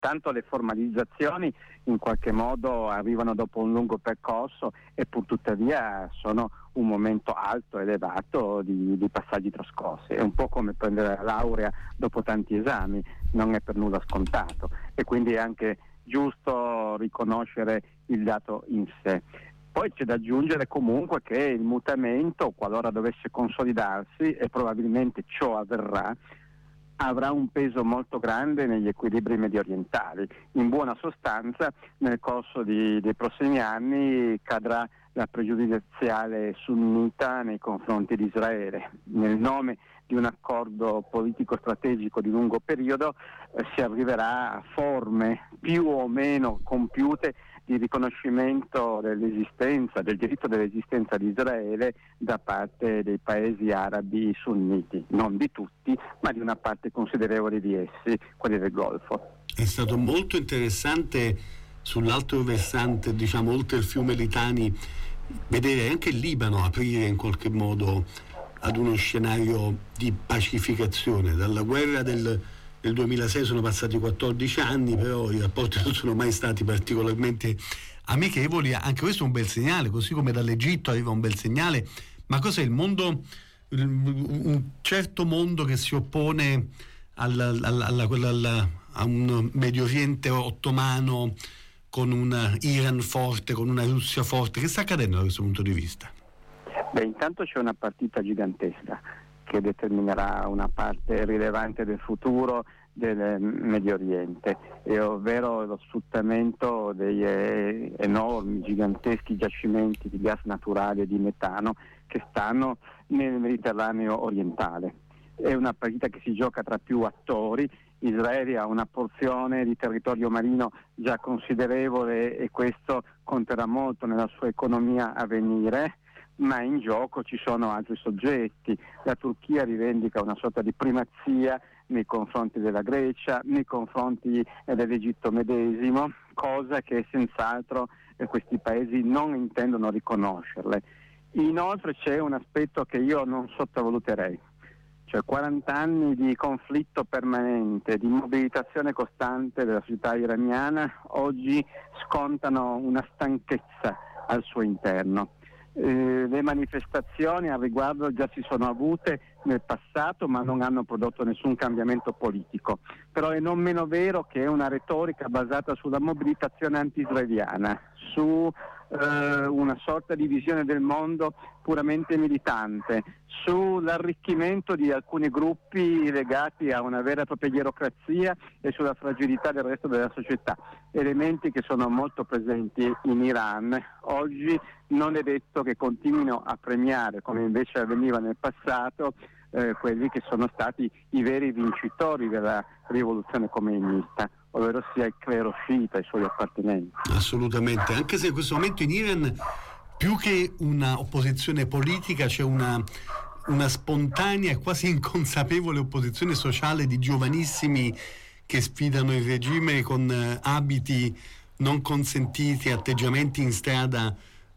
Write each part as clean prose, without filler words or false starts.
Tanto le formalizzazioni in qualche modo arrivano dopo un lungo percorso e pur tuttavia sono un momento alto, elevato di passaggi trascorsi. È un po' come prendere la laurea dopo tanti esami, non è per nulla scontato e quindi è anche giusto riconoscere il dato in sé. Poi c'è da aggiungere comunque che il mutamento, qualora dovesse consolidarsi, e probabilmente ciò avverrà, avrà un peso molto grande negli equilibri mediorientali. In buona sostanza, nel corso dei prossimi anni cadrà la pregiudiziale sunnita nei confronti di Israele. Nel nome di un accordo politico strategico di lungo periodo si arriverà a forme più o meno compiute di riconoscimento dell'esistenza, del diritto dell'esistenza di Israele da parte dei paesi arabi sunniti, non di tutti, ma di una parte considerevole di essi, quelli del Golfo. È stato molto interessante sull'altro versante, diciamo oltre il fiume Litani, vedere anche il Libano aprire in qualche modo ad uno scenario di pacificazione. Dalla guerra del 2006 sono passati 14 anni, però i rapporti non sono mai stati particolarmente amichevoli. Anche questo è un bel segnale, così come dall'Egitto arriva un bel segnale. Ma cos'è il mondo, un certo mondo che si oppone a un Medio Oriente ottomano con un Iran forte, con una Russia forte? Che sta accadendo da questo punto di vista? Beh, intanto c'è una partita gigantesca che determinerà una parte rilevante del futuro del Medio Oriente, ovvero lo sfruttamento degli enormi, giganteschi giacimenti di gas naturale e di metano che stanno nel Mediterraneo orientale. È una partita che si gioca tra più attori. Israele ha una porzione di territorio marino già considerevole e questo conterà molto nella sua economia a venire, ma in gioco ci sono altri soggetti. La Turchia rivendica una sorta di primazia nei confronti della Grecia, nei confronti dell'Egitto medesimo, cosa che senz'altro questi paesi non intendono riconoscerle. Inoltre c'è un aspetto che io non sottovaluterei, cioè 40 anni di conflitto permanente, di mobilitazione costante della società iraniana, oggi scontano una stanchezza al suo interno. Le manifestazioni al riguardo già si sono avute nel passato, ma non hanno prodotto nessun cambiamento politico. Però è non meno vero che è una retorica basata sulla mobilitazione anti-israeliana, su una sorta di visione del mondo puramente militante, sull'arricchimento di alcuni gruppi legati a una vera e propria ierocrazia e sulla fragilità del resto della società, elementi che sono molto presenti in Iran. Oggi non è detto che continuino a premiare, come invece avveniva nel passato, quelli che sono stati i veri vincitori della rivoluzione khomeinista, ovvero sia il clero sciita e i suoi appartenenti. Assolutamente, anche se in questo momento in Iran più che una opposizione politica c'è una spontanea e quasi inconsapevole opposizione sociale di giovanissimi che sfidano il regime con abiti non consentiti, atteggiamenti in strada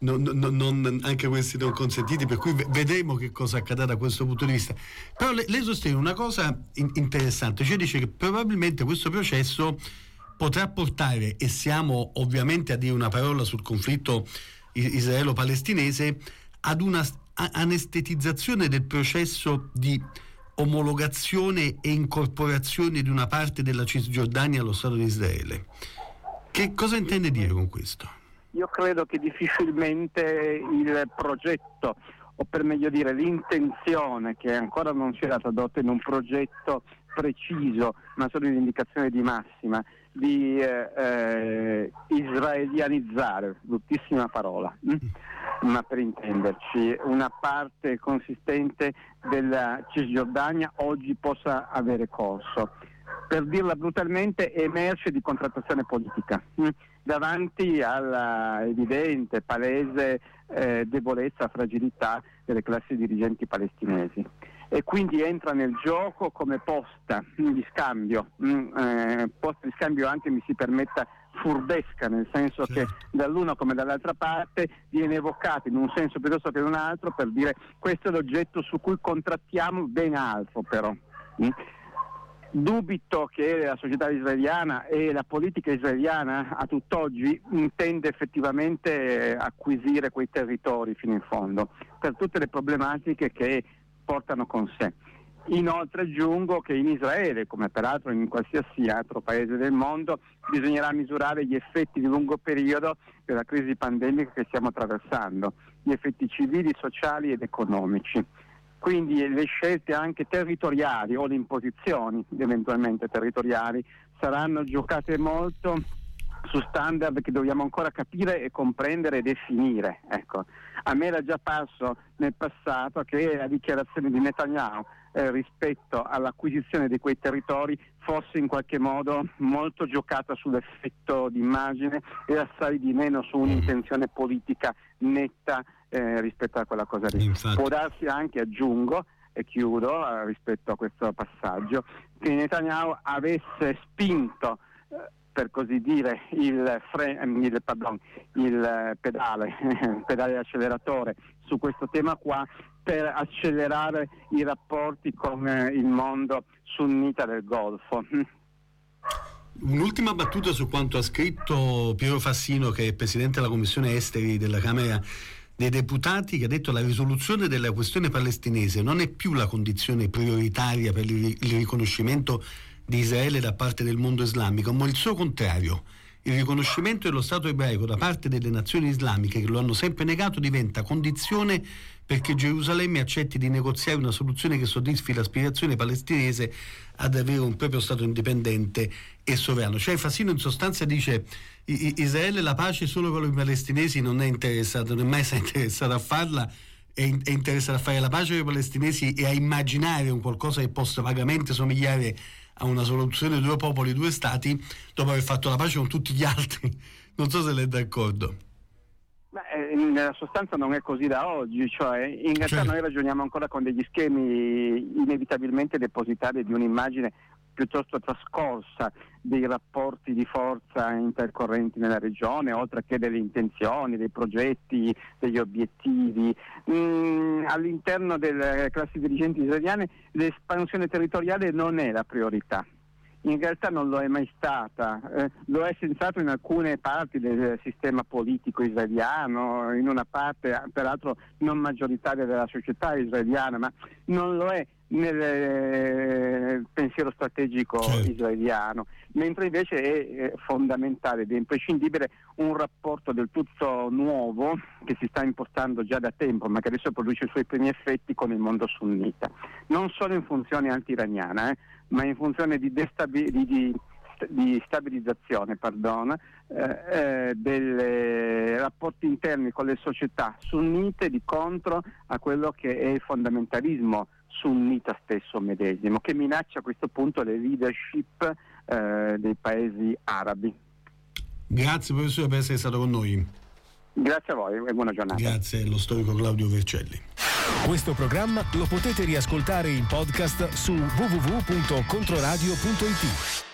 anche questi non consentiti, per cui vedremo che cosa accadrà da questo punto di vista. Però lei sostiene una cosa interessante, cioè dice che probabilmente questo processo potrà portare, e siamo ovviamente a dire una parola sul conflitto israelo-palestinese, ad una anestetizzazione del processo di omologazione e incorporazione di una parte della Cisgiordania allo Stato di Israele. Che cosa intende dire con questo? Io credo che difficilmente il progetto, o per meglio dire l'intenzione, che ancora non si era tradotta in un progetto preciso, ma solo in indicazione di massima, di israelianizzare, bruttissima parola, ma per intenderci, una parte consistente della Cisgiordania oggi possa avere corso. Per dirla brutalmente, emerge di contrattazione politica davanti alla evidente, palese debolezza, fragilità delle classi dirigenti palestinesi, e quindi entra nel gioco come posta di scambio, posta di scambio anche, mi si permetta, furbesca, nel senso che dall'una come dall'altra parte viene evocato in un senso piuttosto che in un altro, per dire questo è l'oggetto su cui contrattiamo, ben altro però. Dubito che la società israeliana e la politica israeliana a tutt'oggi intende effettivamente acquisire quei territori fino in fondo, per tutte le problematiche che portano con sé. Inoltre aggiungo che in Israele, come peraltro in qualsiasi altro paese del mondo, bisognerà misurare gli effetti di lungo periodo della crisi pandemica che stiamo attraversando, gli effetti civili, sociali ed economici. Quindi le scelte anche territoriali o le imposizioni eventualmente territoriali saranno giocate molto su standard che dobbiamo ancora capire e comprendere e definire. Ecco. A me era già parso nel passato che la dichiarazione di Netanyahu rispetto all'acquisizione di quei territori fosse in qualche modo molto giocata sull'effetto d'immagine e assai di meno su un'intenzione politica netta rispetto a quella cosa lì. Infatti. Può darsi anche, aggiungo e chiudo rispetto a questo passaggio, che Netanyahu avesse spinto per così dire il pedale acceleratore su questo tema qua per accelerare i rapporti con il mondo sunnita del Golfo. Un'ultima battuta su quanto ha scritto Piero Fassino, che è presidente della Commissione Esteri della Camera dei Deputati, che ha detto: la risoluzione della questione palestinese non è più la condizione prioritaria per il riconoscimento di Israele da parte del mondo islamico, ma il suo contrario. Il riconoscimento dello Stato ebraico da parte delle nazioni islamiche che lo hanno sempre negato diventa condizione perché Gerusalemme accetti di negoziare una soluzione che soddisfi l'aspirazione palestinese ad avere un proprio Stato indipendente e sovrano. Cioè Fassino in sostanza dice: Israele la pace solo con i palestinesi non è interessato, non è mai interessato a farla, è interessato a fare la pace con i palestinesi e a immaginare un qualcosa che possa vagamente somigliare a una soluzione due popoli, due stati, dopo aver fatto la pace con tutti gli altri. Non so se lei è d'accordo. Nella sostanza non è così da oggi, cioè in realtà noi ragioniamo ancora con degli schemi inevitabilmente depositari di un'immagine piuttosto trascorsa dei rapporti di forza intercorrenti nella regione, oltre che delle intenzioni, dei progetti, degli obiettivi. All'interno delle classi dirigenti israeliane l'espansione territoriale non è la priorità. In realtà non lo è mai stata, lo è senz'altro in alcune parti del sistema politico israeliano, in una parte peraltro non maggioritaria della società israeliana, ma non lo è nel pensiero strategico israeliano, mentre invece è fondamentale ed è imprescindibile un rapporto del tutto nuovo che si sta impostando già da tempo, ma che adesso produce i suoi primi effetti con il mondo sunnita, non solo in funzione anti-iraniana, ma in funzione di stabilizzazione dei rapporti interni con le società sunnite di contro a quello che è il fondamentalismo sunnita stesso medesimo, che minaccia a questo punto le leadership dei paesi arabi. Grazie professore per essere stato con noi. Grazie a voi e buona giornata. Grazie allo storico Claudio Vercelli. Questo programma lo potete riascoltare in podcast su www.controradio.it.